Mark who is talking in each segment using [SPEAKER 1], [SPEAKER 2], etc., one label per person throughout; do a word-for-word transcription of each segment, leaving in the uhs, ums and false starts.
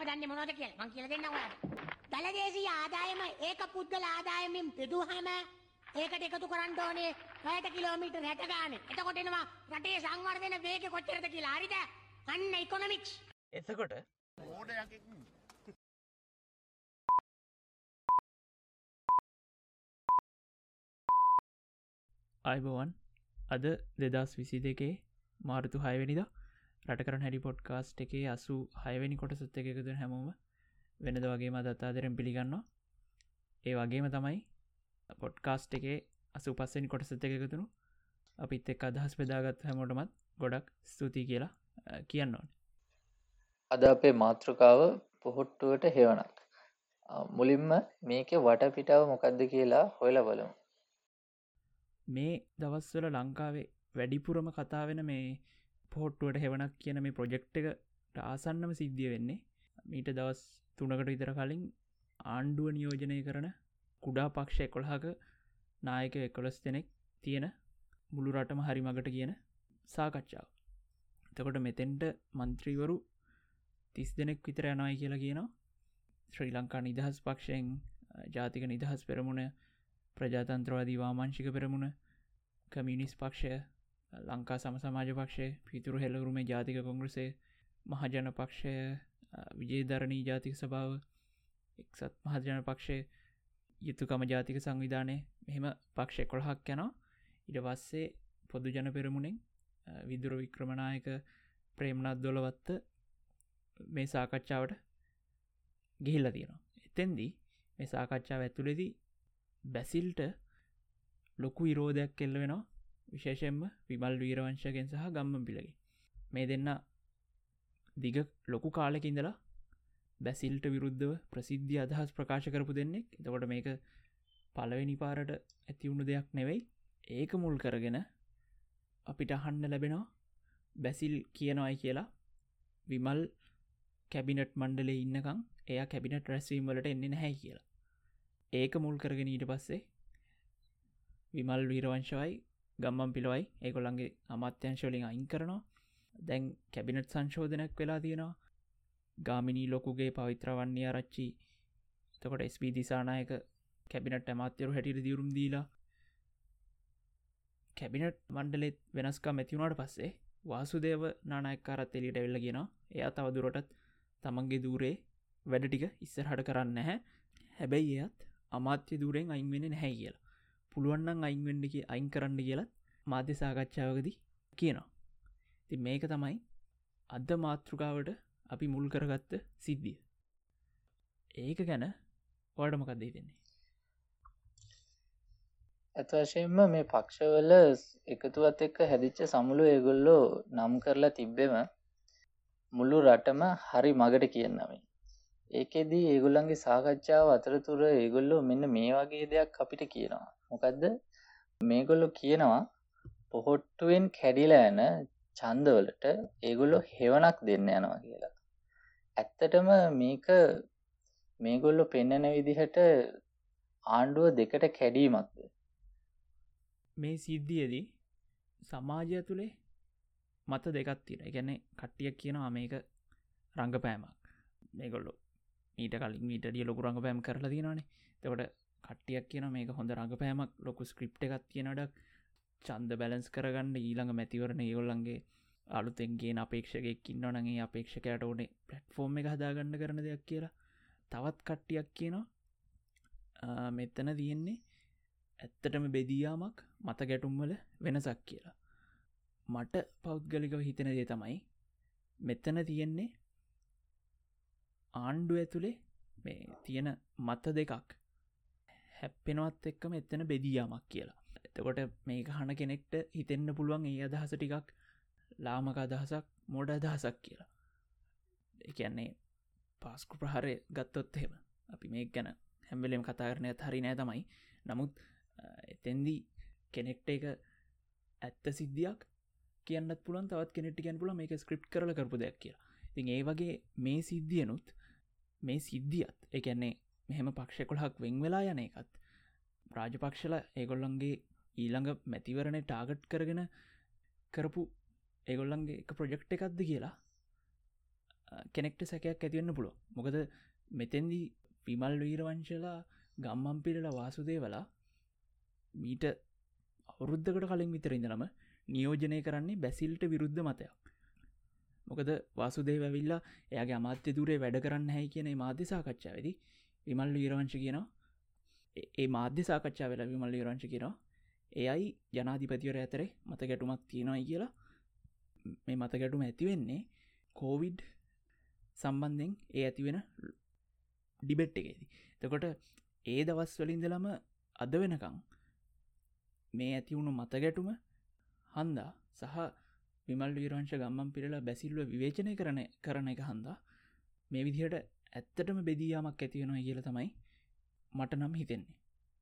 [SPEAKER 1] ඔයාලම දන්නේ මොනවද කියලා. මං කියලා දෙන්නම් ඔයාලට. දලදේශීය ආදායම ඒක පුද්ගල ආදායමෙන් බෙදුවහම ඒකට එකතු කරන්න ඕනේ පැයට කිලෝමීටර් හැට ගානේ. එතකොට එනවා රටේ සංවර්ධන වේගය කොච්චරද කියලා. හරිද? අන්න ඉකොනොමික්ස්.
[SPEAKER 2] එතකොට
[SPEAKER 3] අයිබෝවන් අද දෙදස් විසි දෙකේ මාර්තු හයවැනිදා රට කරන හැඩි පොඩ්කාස්ට් එකේ අසු හයවැනි කොටසත් එක එකතුන හැමෝම වෙනද වගේම දත්තාදරෙන් පිළිගන්නවා. ඒ වගේම තමයි පොඩ්කාස්ට් එකේ අසු පස්සෙන් කොටසත් එක එකතුනු අපිත් එක් අදහස් පෙදාගත් හැමෝටමත් ගොඩක් ස්තුතියි කියලා කියන්න ඕන.
[SPEAKER 2] අද අපේ මාතෘකාව පොහොට්ටුවට හෙවනක්. මුලින්ම මේක වටපිටාව මොකක්ද කියලා හොයලා බලමු.
[SPEAKER 3] මේ දවස්වල ලංකාවේ වැඩිපුරම කතාවෙන මේ පොහොට්ටුවට හෙවනක් කියන මේ ප්‍රොජෙක්් එකට ආසන්නම සිද්ධිය වෙන්නේ මීට දවස් තුනකට විතර කලින් ආණ්ඩුව නියෝජනය කරන කුඩා පක්ෂ එකොළහක නායක එකොළොස් දෙනෙක් තියෙන මුළු රටම හරි මගට කියන සාකච්ඡාව. එතකොට මෙතෙන්ට මන්ත්‍රීවරු තිස් දෙනෙක් විතර යනයි කියලා කියනවා. ශ්‍රී ලංකා නිදහස් පක්ෂයෙන් ජාතික නිදහස් පෙරමුණ, ප්‍රජාතන්ත්‍රවාදී වාමාංශික පෙරමුණ, කමියුනිස්ට් පක්ෂය, ලංකා සම සමාජ පක්ෂය, පිතුරු හෙළවරුමේ ජාතික කොංග්‍රසය, මහජන පක්ෂය, විජේධරණී ජාතික සභාව, එක්සත් මහජන පක්ෂය, යුතුකම ජාතික සංවිධානය, මෙහෙම පක්ෂ එකොළහක් යනවා. ඊට පස්සේ පොදු ජන පෙරමුණෙන් විදුර වික්‍රමනායක, ප්‍රේමනාත් දොළවත්ත මේ සාකච්ඡාවට ගිහිල්ලා තියෙනවා. එතෙන්දී මේ සාකච්ඡාව ඇතුළේදී බැසිල්ට ලොකු විරෝධයක් කෙල්ල වෙනවා, විශේෂයෙන්ම විමල් වීරවංශගෙන් සහ ගම්මන්පිලගෙන්. මේ දෙන්න දිග ලොකු කාලෙක ඉඳලා බැසිල්ට විරුද්ධව ප්‍රසිද්ධිය අදහස් ප්‍රකාශ කරපු දෙන්නෙක්. එතකොට මේක පළවෙනි පාරට ඇතිවුණු දෙයක් නෙවෙයි. ඒක මුල් කරගෙන අපිට අහන්න ලැබෙනවා බැසිල් කියනවායි කියලා විමල් කැබිනට් මණ්ඩලේ ඉන්නකම් එයා කැබිනට් රැස්වීම් වලට එන්නේ නැහැ කියලා. ඒක මුල් කරගෙන ඊට පස්සේ විමල් වීරවංශවයි ගම්මන්පිලවයි ඒගොල්ලන්ගේ අමාත්‍යංශ වලින් අයින් කරනවා. දැන් කැබිනට් සංශෝධනයක් වෙලා තියෙනවා. ගාමිණී ලොකුගේ පවිත්‍ර වන්නේ ආරච්චි, එතකොට එස් පී දිසානායක කැබිනට් අමාත්‍යවරු හැටියට දියුරුම් දීලා කැබිනට් මණ්ඩලෙත් වෙනස්කම් ඇති වුණාට පස්සේ වාසුදේව නානායක්කාරත් එළියට ඇවිල්ලා කියනවා එයා තව දුරටත් තමන්ගේ දූරේ වැඩ ටික ඉස්සරහට කරන්නේ නැහැ. හැබැයි එයත් අමාත්‍ය දූරෙන් අයින් වෙන්නේ නැහැ කියලා. පුළුවන් නම් අයින් වෙන්න කි අයින් කරන්න කියලා මාධ්‍ය සාකච්ඡාවකදී කියනවා. ඉතින් මේක තමයි අද මාතෘකාවට අපි මුල් කරගත්ත සිද්ධිය. ඒක ගැන ඔයාලට මොකක්ද හිතෙන්නේ?
[SPEAKER 2] ඇත්ත වශයෙන්ම මේ පක්ෂවල එකතුවත් එක්ක හැදිච්ච සමුළු ඒගොල්ලෝ නම් කරලා තිබ්බෙම මුළු රටම හරි මගට කියන්නමයි. ඒකෙදී ඒගොල්ලන්ගේ සාකච්ඡාව අතරතුර ඒගොල්ලෝ මෙන්න මේ වගේ දෙයක් අපිට කියනවා. මොකද්ද? මේගොල්ලෝ කියනවා පොහොට්ටුවෙන් කැඩිලා යන ඡන්දවලට ඒගොල්ලෝ හෙවණක් දෙන්න යනවා කියලා. ඇත්තටම මේක මේගොල්ලෝ පෙන්වන විදිහට ආණ්ඩුව දෙකට කැඩීමක්ද?
[SPEAKER 3] මේ සිද්ධියේදී සමාජය තුළේ මත දෙකක් තියෙනවා. ඒ කියන්නේ කට්ටියක් කියනවා මේක රංගපෑමක්. මේගොල්ලෝ ඊට කලින් ඊටදී ලොකු රංගපෑම් කරලා තියෙනවානේ. එතකොට කට්ටියක් කියනවා මේක හොඳ රංගපෑමක්, ලොකු ස්ක්‍රිප්ට් එකක් තියෙනවඩක් ඡන්ද බැලන්ස් කරගන්න ඊළඟ මැතිවරණ ඒගොල්ලන්ගේ අලුතෙන් ගේන අපේක්ෂකයෙක් ඉන්නවා නම් ඒ අපේක්ෂකයාට ඕනේ ප්ලැට්ෆෝම් එක හදාගන්න කරන දෙයක් කියලා. තවත් කට්ටියක් කියනවා මෙතන තියෙන්නේ ඇත්තටම බෙදියාමක්, මත ගැටුම් වල වෙනසක් කියලා. මට පෞද්ගලිකව හිතෙන දේ තමයි මෙතන තියෙන්නේ ආණ්ඩුව ඇතුලේ මේ තියෙන මත දෙකක් හැප්පෙනවත් එක්කම එතන බෙදියාමක් කියලා. එතකොට මේක අහන කෙනෙක්ට හිතෙන්න පුළුවන් ඒ අදහස ටිකක් ලාමක අදහසක්, මෝඩ අදහසක් කියලා. ඒ කියන්නේ පාස්කු ප්‍රහාරය ගත්තොත් එහෙම අපි මේක ගැන හැම වෙලෙම කතා කරන්නේ හරි නෑ තමයි. නමුත් එතෙන්දී කෙනෙක්ට එක ඇත්ත සිද්ධියක් කියන්නත් පුළුවන්, තවත් කෙනෙක්ට කියන්න පුළුවන් මේක ස්ක්‍රිප්ට් කරලා කරපු දෙයක් කියලා. ඉතින් ඒ වගේ මේ සිද්ධියනුත් මේ සිද්ධියත් ඒ කියන්නේ මෙහෙම පක්ෂ එකොළහක් වෙන් වෙලා යන එකත් රාජපක්ෂලා ඒගොල්ලන්ගේ ඊළඟ මැතිවරණේ ටාගට් කරගෙන කරපු ඒගොල්ලන්ගේ එක ප්‍රොජෙක්ට් එකක්ද කියලා කෙනෙක්ට සැකයක් ඇතිවෙන්න පුළුව. මොකද මෙතැන්දී විමල් වීරවංශලා ගම්මම්පිරලා වාසුදේවලා මීට අවුරුද්ධකට කලින් විතර ඉඳලම නියෝජනය කරන්නේ බැසිල්ට විරුද්ධ මතයක්. මොකද වාසුදේව ඇවිල්ලා එයාගේ අමාත්‍ය දුරේ වැඩ කරන්න හැයි කියන මාධ්‍ය සාකච්ඡාවේදී විමල් වීරවංශ කියනවා ඒ මාධ්‍ය සාකච්ඡාව වෙලා විමල් වීරවංශ කියනවා එයයි ජනාධිපතිවරය අතරේ මත ගැටුමක් තියෙනවායි කියලා. මේ මත ගැටුම ඇති වෙන්නේ කෝවිඩ් සම්බන්ධයෙන් ඒ ඇතිවෙන ඩිබෙට් එකේදී. එතකොට ඒ දවස් වලින් ඉඳලම අද වෙනකම් මේ ඇති වුණු මත ගැටුම හන්දා සහ විමල් වීරවංශ ගම්මන්පිරලා බැසිල්ව විවේචනය කරන කරන එක හන්දා මේ විදිහට ඇත්තටම බෙදීයාමක් ඇති වෙනවා කියලා තමයි මට නම් හිතෙන්නේ.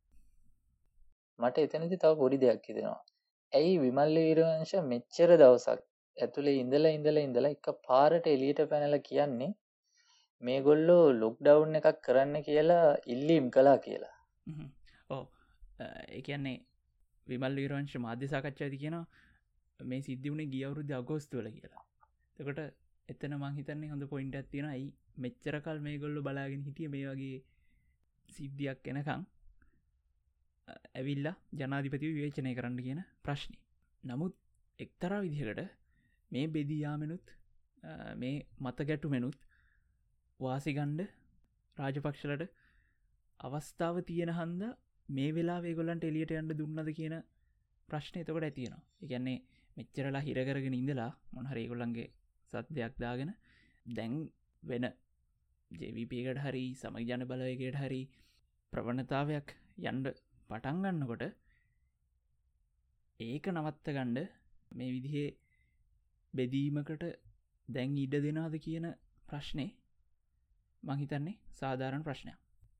[SPEAKER 2] මට එතනදි තව පොඩි දෙයක් හිතෙනවා. ඇයි විමල් වීරවංශ මෙච්චර දවසක් ඇතුලේ ඉඳලා ඉඳලා ඉඳලා එක පාරට එළියට පැනලා කියන්නේ මේගොල්ලෝ ලොක්ඩවුන් එකක් කරන්න කියලා ඉල්ලීම් කළා කියලා.
[SPEAKER 3] ඕ ඒ කියන්නේ විමල් වීරවංශ මාධ්‍ය සාකච්ඡාවේදී කියනවා මේ සිද්ධි වුණේ ගිය අවුරුද්දේ අගෝස්තු වල කියලා. එතකොට එතන මං හිතන්නේ හොඳ පොයින්ට් එකක් තියෙනවා. අයි මෙච්චර කල් මේගොල්ලෝ බලාගෙන හිටියේ මේ වගේ සිද්ධියක් එනකන් ඇවිල්ලා ජනාධිපතිව විවේචනය කරන්න කියන ප්‍රශ්නේ. නමුත් එක්තරා විදිහකට මේ බෙදී යාමෙනුත් මේ මත ගැටුමෙනුත් වාසි ගන්න රාජපක්ෂලට අවස්ථාව තියෙන හන්දා මේ වෙලාවේ ඒගොල්ලන්ට එළියට යන්න දුන්නද කියන ප්‍රශ්නේ එතකොට ඇති වෙනවා. ඒ කියන්නේ මෙච්චරලා හිර කරගෙන ඉඳලා මොන හරි ඒගොල්ලන්ගේ සත්‍යයක් දාගෙන දැන් වෙන ජේ වී පී එකට හරි සමගි ජන බලවේගයට හරි ප්‍රවණතාවයක් යන්න පටන් ගන්නකොට ඒක නවත්ත ගන්න මේ විදිහේ බෙදීමකට දැන් ඉඩ දෙනවද කියන ප්‍රශ්නේ මං හිතන්නේ සාධාරණ ප්‍රශ්නයක්.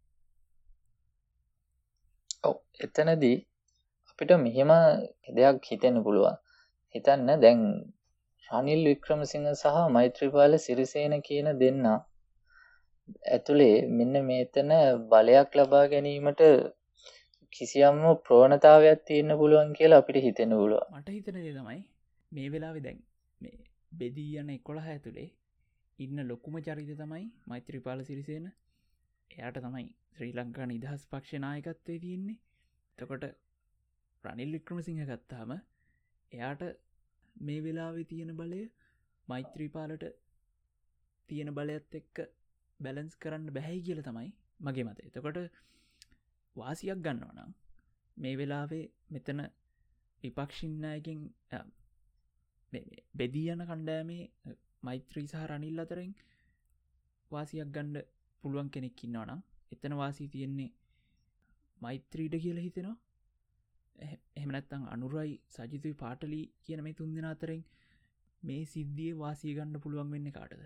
[SPEAKER 2] ඔව් එතනදී අපිට මෙහෙම දෙයක් හිතෙන්න පුළුවන්. හිතන්න දැන් රනිල් වික්‍රමසිංහ සහ මෛත්‍රීපාල සිරිසේන කියන දෙන්නා ඇතුලේ මෙන්න මේතන බලයක් ලබා ගැනීමට කිසියම් ප්‍රවණතාවයක් තියෙන්න පුළුවන් කියලා අපිට හිතෙන්න පුළුවන්.
[SPEAKER 3] මට හිතන දේ තමයි මේ වෙලාවේ දැන් මේ බෙදී යන එකොළහ ඇතුලේ ඉන්න ලොකුම චරිතය තමයි මෛත්‍රීපාල සිරිසේන. එයාට තමයි ශ්‍රී ලංකා නිදහස් පක්ෂ නායකත්වයේ තියෙන්නේ. එතකොට රනිල් වික්‍රමසිංහ ගත්තාම එයාට මේ වෙලාවේ තියෙන බලය මෛත්‍රීපාලට තියෙන බලයත් එක්ක බැලන්ස් කරන්න බැහැයි කියලා තමයි මගේ මතය. එතකොට වාසියක් ගන්නවා නම් මේ වෙලාවේ මෙතන විපක්ෂින් අයකින් බෙදී යන කණ්ඩෑමේ මෛත්‍රී සහ රනිල් අතරින් වාසියක් ගන්න පුළුවන් කෙනෙක් ඉන්නවා නම් එතන වාසී තියෙන්නේ මෛත්‍රීට කියලා හිතෙනවා. එහෙම නැත්නම් අනුරයි සජිතුයි පාටලි කියන මේ තුන් දෙනා අතරින් මේ සිද්ධියේ වාසිය ගන්න පුළුවන් වෙන්නේ කාටද?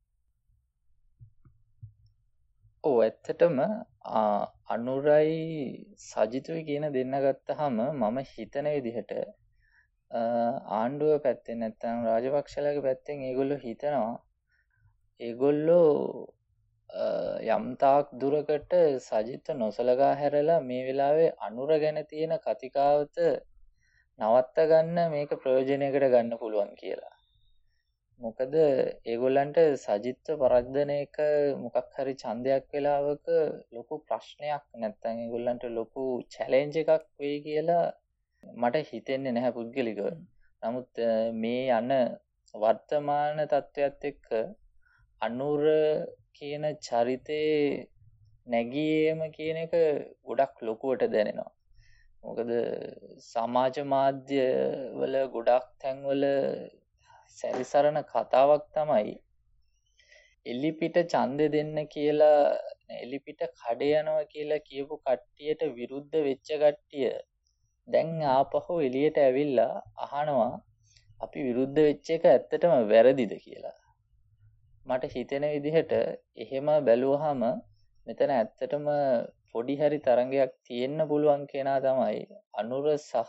[SPEAKER 2] ඔව් ඇත්තටම අනුරයි සජිතුයි කියන දෙන්න ගත්තාම මම හිතන විදිහට ආණ්ඩුව පැත්තෙන් නැත්නම් රාජපක්ෂලාගේ පැත්තෙන් ඒගොල්ලෝ හිතනවා ඒගොල්ලෝ යම් තාක් දුරකට සජිත නොසලකා හැරලා මේ වෙලාවේ අනුර ගැන තියෙන කතිකාවත නවත්ත ගන්න මේක ප්‍රයෝජනයකට ගන්න පුළුවන් කියලා. මොකද ඒගොල්ලන්ට සජිත්ව පරද්දන එක මොකක් හරි ඡන්දයක් වෙලාවක ලොකු ප්‍රශ්නයක් නැත්නම් ඒගොල්ලන්ට ලොකු චැලෙන්ජ් එකක් වෙයි කියලා මට හිතෙන්නේ නැහැ පුද්ගලිකව. නමුත් මේ යන වර්තමාන තත්ත්වයට එක්ක අනුර කියන චරිතේ නැගීම කියන එක ගොඩක් ලොකුවට දැනෙනවා. මොකද සමාජ මාධ්‍ය වල ගොඩක් තැන්වල සැරිසරන කතාවක් තමයි එලිපිට ඡන්දෙ දෙන්න කියලා එලිපිට කඩේ යනවා කියලා කියපු කට්ටියට විරුද්ධ වෙච්ච කට්ටිය දැන් ආපහු එළියට ඇවිල්ලා අහනවා අපි විරුද්ධ වෙච්ච එක ඇත්තටම වැරදිද කියලා. මට හිතෙන විදිහට එහෙම බැලුවහම මෙතන ඇත්තටම පොඩි හරි තරංගයක් තියෙන්න පුළුවන් කෙනා තමයි අනුර සහ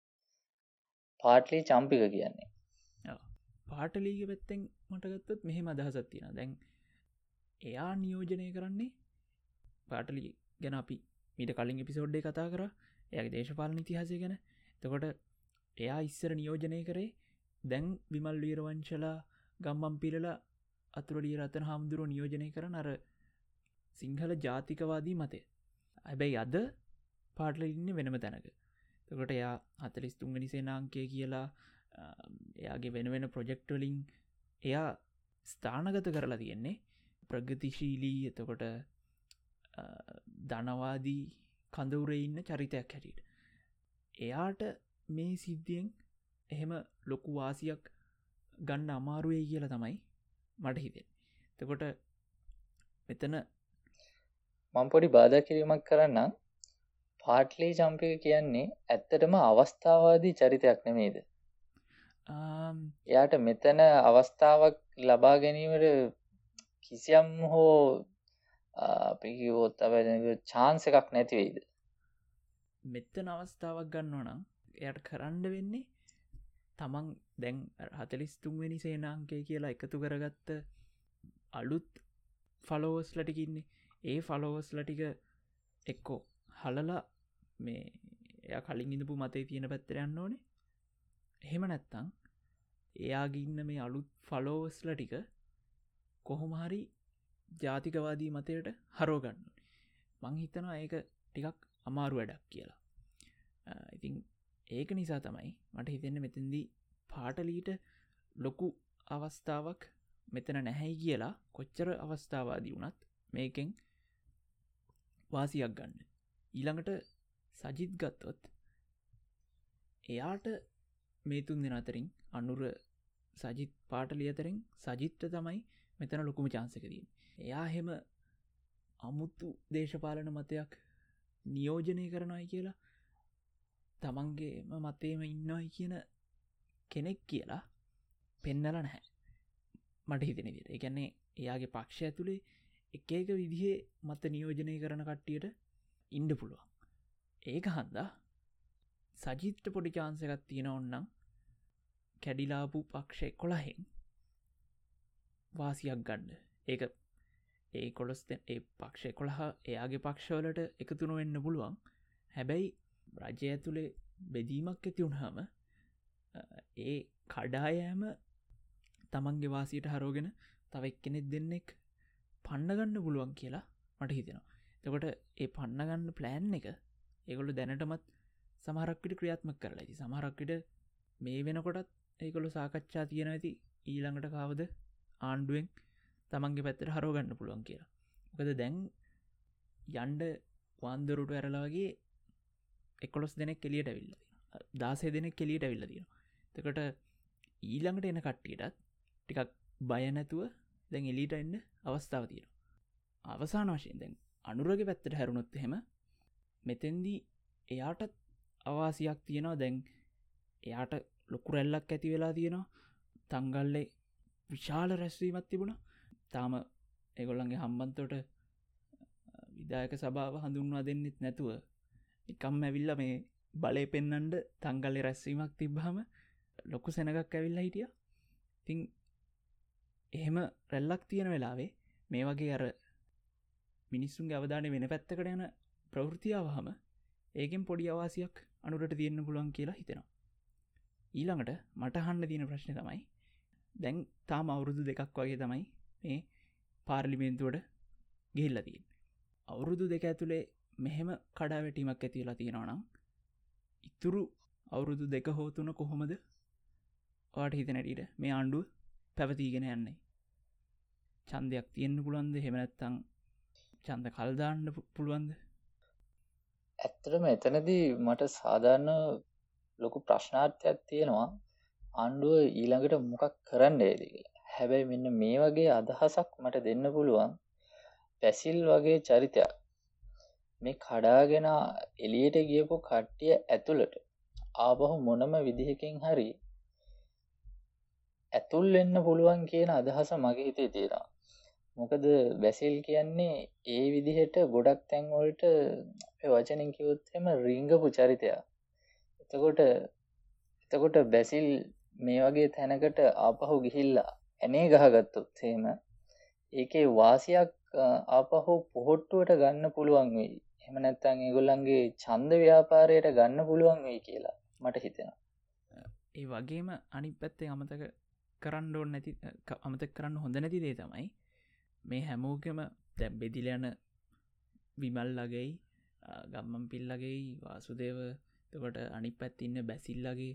[SPEAKER 2] පාටලි චම්පික කියන්නේ.
[SPEAKER 3] පාටලීගේ පැත්තෙන් මට ගත්තොත් මෙහෙම අදහසක් තියෙනවා. දැන් එයා නියෝජනය කරන්නේ පාටලි ගැන අපි මීට කලින් එපිසෝඩ් එකේ කතා කරා. එයාගේ දේශපාලන ඉතිහාසය ගැන. එතකොට එයා ඉස්සර නියෝජනය කරේ දැන් විමල් වීරවංශලා ගම්මන් පිරලා අතුරලිය රතන හාමුදුරුව නියෝජනය කරන අර සිංහල ජාතිකවාදී මතය. හැබැයි අද පාටල ඉන්න වෙනම තැනක. තකොට එයා හතලිස් තුන්ගනි සේනාංකය කියලා එයාගේ වෙන වෙන ප්‍රොජෙක්ටවලින් එයා ස්ථානගත කරලා තියෙන්නේ ප්‍රගතිශීලී එතකොට ධනවාදී කඳවුරේ ඉන්න චරිතයක් හැටියට. එයාට මේ සිද්ධියෙන් එහෙම ලොකු වාසියක් ගන්න අමාරුවේ කියලා තමයි මට හිතෙන්. තකොට මෙතන
[SPEAKER 2] මම පොඩි බාධා කිරීමක් කරන්න. පාට්ලී චම්පික කියන්නේ ඇත්තටම අවස්ථාවාදී චරිතයක් නෙමේද? එයාට මෙතන අවස්ථාවක් ලබා ගැනීමට කිසියම් හෝ අපි කිව්වොත් අපේ chance එකක් නැති වෙයිද?
[SPEAKER 3] මෙතන අවස්ථාවක් ගන්නවා නම් එයාට කරන්න වෙන්නේ තමන් දැන් හතලිස් තුන්වෙනි සේනාංකය කියලා එකතු කරගත්ත අලුත් ෆලෝවර්ස් ලටිකින්නේ. ඒ ෆලෝවර්ස් ලටික එක්කෝ හලලා මේ එයා කලින් ඉඳපු මතේ තියෙන පැත්තට යන්න ඕනේ. එහෙම නැත්තම් එයාගේ ඉන්න මේ අලුත් ෆලෝවර්ස්ලා ටික කොහොම හරි ජාතිකවාදී මතයට හරව ගන්න ඕනේ. මං හිතනවා ඒක ටිකක් අමාරු වැඩක් කියලා. ඉතින් ඒක නිසා තමයි මට හිතෙන්නේ මෙතෙන්දී පාටලීට ලොකු අවස්ථාවක් මෙතන නැහැයි කියලා කොච්චර අවස්ථාවාදී වුණත් මේකෙන් වාසියක් ගන්න. ඊළඟට සජිත් ගත්තොත් එයාට මේ තුන් දෙනා අතරින් අනුර සජිත් පාටලිය අතරින් සජිත්ට තමයි මෙතන ලොකුම chance එක තියෙන්නේ. එයා හැම අමුතු දේශපාලන මතයක් නියෝජනය කරනවායි කියලා තමන්ගේම මතේම ඉන්නවායි කියන කෙනෙක් කියලා පෙන්නලා නැහැ. මට හිතෙන විදිහට. ඒ කියන්නේ එයාගේ පක්ෂය ඇතුලේ එක එක විදිහේ මත නියෝජනය කරන කට්ටියට ඉන්න පුළුවන්. ඒක හන්දා සජිත්ට පොඩි chance එකක් තියෙනවා ඕනනම් කැඩිලාපු පක්ෂ එකොළහෙන් වාසියක් ගන්න. ඒක ඒ කොළොස් ඒ පක්ෂ එකොළහ එයාගේ පක්ෂවලට එකතු නොවෙන්න පුළුවන්. හැබැයි රජය ඇතුලේ බෙදීමක් ඇති වුණාම ඒ කඩායෑම තමන්ගේ වාසියට හරෝගෙන තව එක්කෙනෙක් දෙන්නෙක් පන්න ගන්න පුළුවන් කියලා මට හිතෙනවා. එතකොට ඒ පන්න ගන්න ප්ලෑන් එක ඒගොල්ලෝ දැනටමත් සමහරක් විට ක්‍රියාත්මක කරලා ඉති. සමහරක් විට මේ වෙනකොටත් ඒගොල්ලෝ සාකච්ඡා තියෙනවා ඇති ඊළඟට කවද ආණ්ඩුවෙන් තමන්ගේ පැත්තට හරව ගන්න පුළුවන් කියලා. මොකද දැන් යන්න වන්දරුට ඇරලා වගේ එකොළොස් දෙනෙක් එළියට ඇවිල්ලා තියෙනවා. දාසය දෙනෙක් එළියට ඇවිල්ලා තියෙනවා. එතකොට ඊළඟට එන කට්ටියටත් ටිකක් බය නැතුව දැන් එළියට එන්න අවස්ථාව තියෙනවා. අවසාන වශයෙන් දැන් අනුරගේ පැත්තට හැරුණොත් එහෙම මෙතෙන්දී එයාටත් අවාසියක් තියෙනවා. දැන් එයාට ලොකු රැල්ලක් ඇති වෙලා තියෙනවා. තංගල්ලේ විශාල රැස්වීමක් තිබුණා. තාම ඒගොල්ලන්ගේ හම්බන්තොට විධායක සභාව හඳුන්වා දෙන්නෙත් නැතුව නිකම්ම ඇවිල්ලා මේ බලය පෙන්නන්ඩ තංගල්ලේ රැස්වීමක් තිබ්බහම ලොකු සෙනගක් ඇවිල්ලා හිටියා. ඉතින් එහෙම රැල්ලක් තියෙන වෙලාවේ මේ වගේ අර මිනිස්සුන්ගේ අවධානය වෙන පැත්තකට යන ප්‍රවෘතියාවහම ඒකෙන් පොඩි අවාසියක් අනුරට තියෙන්න පුළුවන් කියලා හිතෙනවා. ඊළඟට මට අහන්න තියෙන ප්‍රශ්නේ තමයි දැන් තාම අවුරුදු දෙකක් වගේ තමයි මේ පාර්ලිමේන්තුවට ගිහිල්ලා තියෙන්නේ. අවුරුදු දෙක ඇතුලේ මෙහෙම කඩාවැටීමක් ඇති වෙලා තියෙනවා නම් ඉතුරු අවුරුදු දෙක හෝ තුන කොහොමද ඔයාට හිතෙන හැටියට මේ ආණ්ඩුව පැවතීගෙන යන්නේ? ඡන්දයක් තියෙන්න පුළුවන්ද? එහෙම නැත්නම් ඡන්ද කල් දාන්න පුළුවන්ද?
[SPEAKER 2] ඇත්තටම එතනදී මට සාධාරණ ලොකු ප්‍රශ්නාර්ථයක් තියෙනවා ආණ්ඩුව ඊළඟට මොකක් කරන්නේද කියලා. හැබැයි මෙන්න මේ වගේ අදහසක් මට දෙන්න පුළුවන් පැසිල් වගේ චරිතයක් මේ කඩාගෙන එළියට ගියපු කට්ටිය ඇතුළට ආපහු මොනම විදිහකින් හරි ඇතුල් වෙන්න පුළුවන් කියන අදහස මගේ හිතේ තියෙනවා. මොකද බැසිල් කියන්නේ ඒ විදිහට ගොඩක් තැන් වලට අපේ වචනෙන් කිව්වොත් එහෙම රිංගපු චරිතයක්. එතකොට එතකොට බැසිල් මේ වගේ තැනකට ආපහු ගිහිල්ලා ඇනේ ගහගත්තොත් එහෙම ඒකේ වාසියක් ආපහු පොහොට්ටුවට ගන්න පුළුවන් වෙයි. එහෙම නැත්නම් ඒගොල්ලන්ගේ ඡන්ද ව්‍යාපාරයට ගන්න පුළුවන් වෙයි කියලා මට හිතෙනවා.
[SPEAKER 3] ඒ වගේම අනිත් පැත්තේ අමතක කරන්න ඕන නැති අමතක් කරන්න හොඳ නැති දේ තමයි මේ හැමෝකම දැම් බෙදිලයන විමල්ලගෙයි ගම්මන් පිල්ලගේ වාසුදේව තකට අනි පැත් ඉන්න බැසිල්ලගේ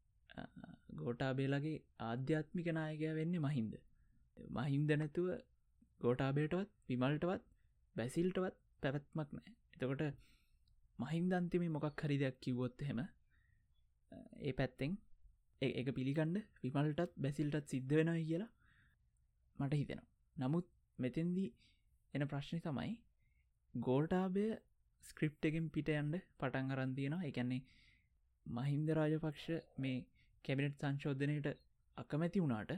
[SPEAKER 3] ගෝටාබේලගේ ආධ්‍යාත්මික නායකය වෙන්නේ මහින්ද මහින්ද නැතුව ගෝටාබේටවත් විමල්ටවත් බැසිල්ටවත් පැවැත්මක් නෑ එතකොට මහින්දන්තිමේ මොකක් හරි දෙයක් කිව්වොත් හෙම ඒ පැත්තෙන් එක පිළිගණ්ඩ විමල්ටත් බැසිල්ටත් සිද්ධ වෙනයි කියලා මට හිතෙනවා නමුත් මෙතෙන්දී එන ප්‍රශ්නය තමයි ගෝල්ටාබය ස්ක්‍රිප් එකෙන් පිට යන්ඩ පටන් අරන් තියෙනවා එකන්නේ මහින්ද රාජපක්ෂ මේ කැබිනට් සංශෝධනයට අකමැති වුණාට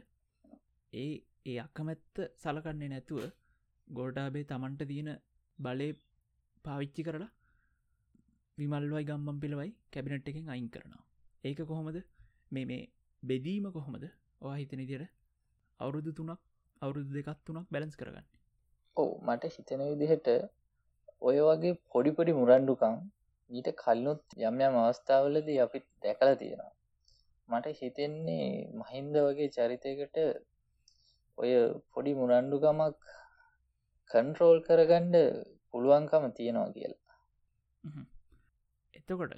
[SPEAKER 3] ඒ ඒ අකමැත්ත සලකන්නේ නැතුව ගෝල්ටාබේ තමන්ට තියෙන බලය පාවිච්චි කරලා විමල්වයි ගම්මම් පිළවයි කැබිනට් එකෙන් අයින් කරනවා ඒක කොහොමද මේ මේ බෙදීම කොහොමද ඔයා හිතන දිට අවුරුදු තුනක් අවුරුදු දෙකත් තුනක් බැලන්ස් කරගන්න
[SPEAKER 2] ඔව් මට හිතන විදිහට ඔය වගේ පොඩිපොඩි මුරණ්ඩුකම් ඊට කලිනුත් යම් යම් අවස්ථාවලදී අපිත් දැකලා තියෙනවා මට හිතෙන්නේ මහින්ද වගේ චරිතයකට ඔය පොඩි මුරණ්ඩුකමක් කන්ට්‍රෝල් කරගන්න පුළුවන්කම තියෙනවා කියලා
[SPEAKER 3] එතකොට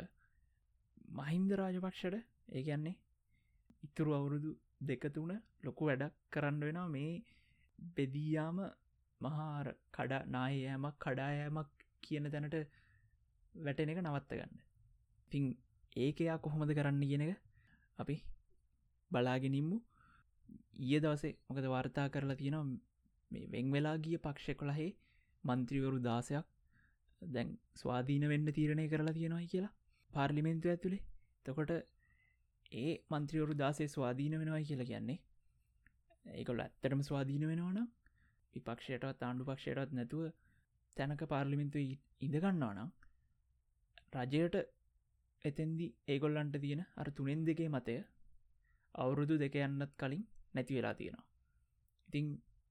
[SPEAKER 3] මහින්ද රාජපක්ෂට ඒ කියන්නේ ඉතුරු අවුරුදු දෙක තුන ලොකු වැඩක් කරන්න වෙනවා මේ බෙදීයාම මහාර කඩා නායයෑමක් කඩායෑමක් කියන තැනට වැටෙන එක නවත්ත ගන්න තින් ඒකයා කොහොමද කරන්න කියන එක අපි බලාගෙනින්මු ඊය දවසේ මොකද වාර්තා කරලා තියෙනවා මේ වෙන් වෙලා ගිය පක්ෂ කොළහේ මන්ත්‍රීවරු දාසයක් දැන් ස්වාධීන වෙන්න තීරණය කරලා තියෙනවායි කියලා පාර්ලිමෙන්තු ඇතුළේ තකොට ඒ මන්ත්‍රියවරු දාසේ ස්වාධීන වෙනවායි කියලා කියන්නේ ඒකොල ඇත්තටම ස්වාධීන වෙනවනම් විපක්ෂයටවත් ආණ්ඩු පක්ෂයටත් නැතුව තැනක පාර්ලිමින්තු ඉඳගන්නවා නම් රජයට එතෙන්දි ඒගොල්ලන්ට තියෙන අර තුනෙන් දෙකේ මතය අවුරුදු දෙක යන්නත් කලින් නැති වෙලා තියෙනවා ඉතිං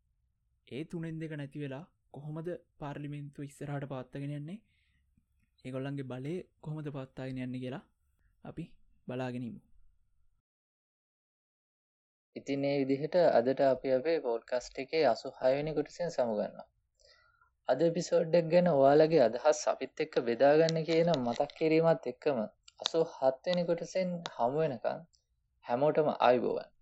[SPEAKER 3] ඒ තුනෙන් දෙක නැති වෙලා කොහොමද පාර්ලිමෙන්තු ඉස්සරහට පාත්තගෙන යන්නේ ඒගොල්ලන්ගේ බලය කොහොමද පත්තාගෙන යන්න කියලා අපි බලාගෙනීමු
[SPEAKER 2] ඉතින් ඒ විදිහට අදට අපි අපේ පොඩ්කාස්ට් එකේ අසූහයවෙනි කොටසෙන් සමුගන්නවා අද එපිසෝඩ් එක ගැන ඔයාලගේ අදහස් අපිත් එක්ක බෙදාගන්න කියන මතක් කිරීමත් එක්කම අසූහත්වෙනි කොටසෙන් හමු වෙනකන් හැමෝටම ආයුබෝවන්